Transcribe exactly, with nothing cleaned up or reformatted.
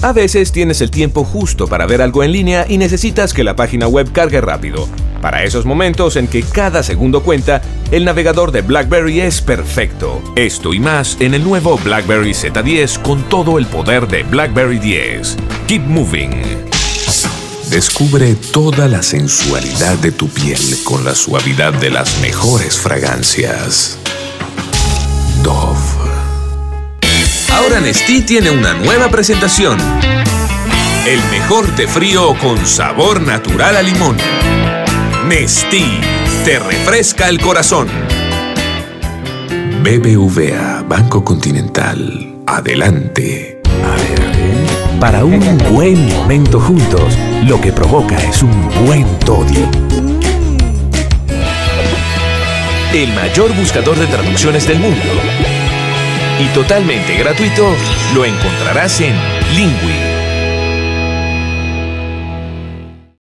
A veces tienes el tiempo justo para ver algo en línea y necesitas que la página web cargue rápido. Para esos momentos en que cada segundo cuenta, el navegador de BlackBerry es perfecto. Esto y más en el nuevo BlackBerry Z diez con todo el poder de BlackBerry diez. Keep moving. Descubre toda la sensualidad de tu piel con la suavidad de las mejores fragancias. Dove. Ahora Nestlé tiene una nueva presentación. El mejor té frío con sabor natural a limón. Nestlé te refresca el corazón. B B V A Banco Continental. Adelante. A ver, a ver. Para un buen momento juntos, lo que provoca es un buen toddy. El mayor buscador de traducciones del mundo. Y totalmente gratuito, lo encontrarás en Lingui.